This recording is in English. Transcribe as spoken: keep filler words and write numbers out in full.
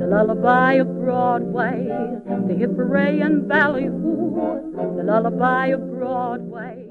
lullaby of Broadway, the hip hooray and ballyhoo, the lullaby of Broadway.